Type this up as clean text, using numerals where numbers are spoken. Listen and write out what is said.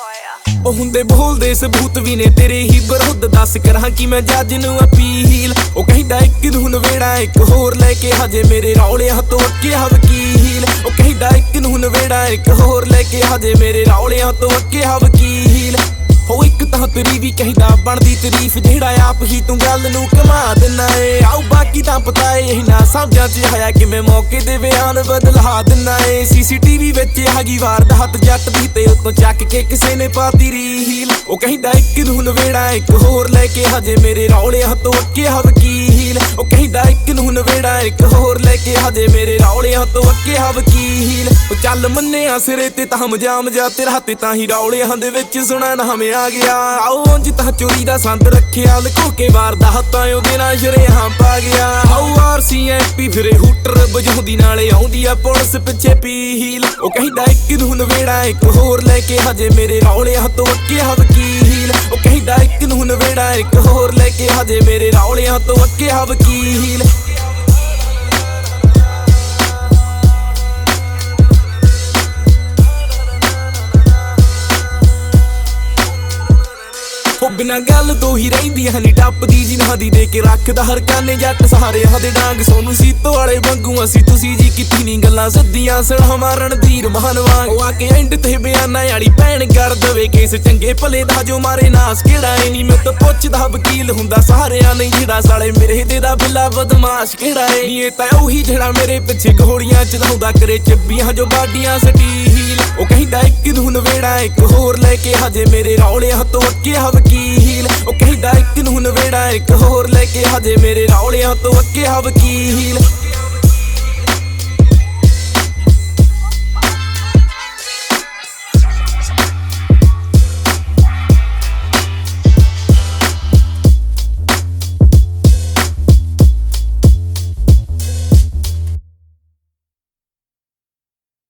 ਉਹ ਹੁੰਦੇ ਬੋਲਦੇ ਸਬੂਤ ਵੀ ਨੇ ਤੇਰੇ ਹੀ ਵਿਰੁੱਧ, ਦੱਸ ਕਰਾਂ ਕਿ ਮੈਂ ਜੱਜ ਨੂੰ ਅਪੀਲ। ਉਹ ਕਹਿੰਦਾ ਇੱਕ ਨੂੰ ਨਵੇੜਾ ਇੱਕ ਹੋਰ ਲੈ ਕੇ ਹਜੇ ਮੇਰੇ ਰੌਲੇ ਹੱਥੋਂ ਅੱਕਿਆ ਵਕੀਲ। ਉਹ ਕਹਿੰਦਾ ਇੱਕ ਨੂੰ ਨਵੇੜਾ ਇੱਕ ਹੋਰ ਲੈ ਕੇ ਹਜੇ ਮੇਰੇ ਰੌਲੇ ਹੱਥੋਂ ਅੱਕਿਆ ਵਕੀਲ। ਹੋ ਇੱਕ ਤਾਂ ਤੇਰੀ ਵੀ ਕਹਿੰਦਾ ਬਣਦੀ ਤਾਰੀਫ, ਜਿਹੜਾ ਆਪ ਹੀ ਤੂੰ ਗੱਲ ਨੂੰ ਕਮਾ ਦਿੰਨਾ ਏ। ਆਓ ਬਾਕੀ ਤਾਂ ਪਤਾ ਏ ਇਹਨਾਂ ਸਮਝਾਂ ਚ ਆਇਆ ਕਿਵੇਂ ਮੌਕੇ ਦੇ ਬਿਆਨ ਬਦਲਾ ਦਿੰਨਾ ਏ। CCTV ਵਿੱਚ ਹੈਗੀ ਵਾਰਦਾਤ ਜੱਟ ਦੀ ਤੇ ਉਤੋਂ ਚੱਕ ਕੇ ਕਿਸੇ ਨੇ ਪਾਤੀ ਰੀਲ। ਉਹ ਕਹਿੰਦਾ ਇੱਕ ਨੂੰ ਨਵੇੜਾ ਇੱਕ ਹੋਰ ਲੈ ਕੇ ਹਜੇ ਮੇਰੇ ਰੌਲੇ ਹੱਥੋਂ ਅੱਕਿਆ ਵਕੀਲ। ਉਹ ਕਹਿੰਦਾ ਇੱਕ ਨੂੰ ਨਵੇੜਾ ਇੱਕ ਹੋਰ ਲੈ ਕੇ ਹਜੇ ਮੇਰੇ ਰੌਲੇ ਹੱਥੋਂ ਅੱਕਿਆ ਵਕੀਲ। ਉਹ ਚੱਲ ਮੰਨਿਆ ਸਿਰੇ ਤੇ ਤਾਂ ਮਜਾਮ ਜਾ ਤੇਰਾ ਤੇ ਤਾਂ ਹੀ ਰੌਲਿਆਂ ਦੇ ਵਿੱਚ ਸੁਣਾ ਨਾਮ ਆ ਗਿਆ। ਆਓ ਉਂਝ ਤਾਂ ਚੋਰੀ ਦਾ ਸੰਦ ਰੱਖਿਆ ਲੁਕੋ ਕੇ ਵਾਰਦਾਤਾਂ ਉਹਦੇ ਨਾਲ ਸ਼ਰੇਆਮ ਪਾ ਗਿਆ। ਆਓ RCMP ਫਿਰੇ ਹੂਟਰ ਵਜਾਉਂਦੀ ਨਾਲੇ ਆਉਂਦੀ ਆ ਪੁਲਿਸ ਪਿੱਛੇ ਪੀਲ। ਉਹ ਕਹਿੰਦਾ ਇੱਕ ਨੂੰ ਨਵੇੜਾ ਇੱਕ ਹੋਰ ਲੈ ਕੇ ਹਜੇ ਮੇਰੇ ਰੌਲੇ ਹੱਥੋਂ ਅੱਕਿਆ ਵਕੀਲ। ਉਹ ਕਹਿੰਦਾ ਇੱਕ ਨੂੰ ਨਵੇੜਾ ਇੱਕ ਹੋਰ ਲੈ ਕੇ ਹਜੇ ਮੇਰੇ ਰੌਲੇ ਹੱਥੋਂ ਅੱਕਿਆ ਵਕੀਲ। ਉਹ ਬਿਨਾਂ ਗੱਲ ਤੋਂ ਹੀ ਰਹਿੰਦੀਆਂ ਨੀ ਟੱਪਦੀ ਜਿਨ੍ਹਾਂ ਦੀ ਦੇ ਕੇ ਰੱਖਦਾ ਹਰ ਕਾਨੇ ਜੱਟ ਸਾਰਿਆਂ ਦੇ ਡਾਂਗ। ਸੋਨੂੰ ਸੀਤੋ ਵਾਲੇ ਵਾਂਗੂ ਅਸੀਂ ਤੁਸੀਂ ਜੀ ਕੀਤੀ ਨੀ ਗੱਲਾਂ ਸੱਦੀਆਂ ਸੜਾ ਮਾਰਨ ਧੀਰ ਮਹਾਨ ਵਾਂਗ। ਉਹ ਆ ਕੇ ਐਂਡ ਤੇ ਬਿਆਨਾਂ ਵਾਲੀ ਭੈਣ ਕਰ ਦਵੇ ਕੇਸ ਚੰਗੇ ਭਲੇ ਦਾ ਜੋ ਮਾਰੇ ਨਾਸ ਕਿਹੜਾ ਏ ਨੀ। ਮੈਂ ਤਾਂ ਪੁੱਛਦਾ ਵਕੀਲ ਹੁੰਦਾ ਸਾਰਿਆਂ ਨੇ ਜਿਹੜਾ ਸਾਲੇ ਮੇਰੇ ਦੇ ਦਾ ਬਿੱਲਾ ਬਦਮਾਸ਼ ਕਿਹੜਾ ਏ ਨੀ। ਇਹ ਤਾਂ ਉਹੀ ਜਿਹੜਾ ਮੇਰੇ ਪਿੱਛੇ ਘੋੜੀਆਂ ਚਲਾਉਂਦਾ ਕਰੇ ਚੱਬੀਆਂ ਜੋ ਬਾਡੀਆਂ ਸਟੀਲ। ਉਹ ਕਹਿੰਦਾ ਇੱਕ ਨੂੰ ਨਵੇੜਾ ਇੱਕ ਹੋਰ ਲੈ ਕੇ ਹਜੇ ਮੇਰੇ ਰੌਲੇ ਹੱਥੋਂ ਅੱਕਿਆ ਵਕੀਲ। ਉਹ ਕਹਿੰਦਾ ਇੱਕ ਨੂੰ ਨਵੇੜਾ ਇੱਕ ਹੋਰ ਲੈ ਕੇ ਹਜੇ ਮੇਰੇ ਰੌਲੇ ਹੱਥੋਂ ਅੱਕਿਆ ਵਕੀਲ।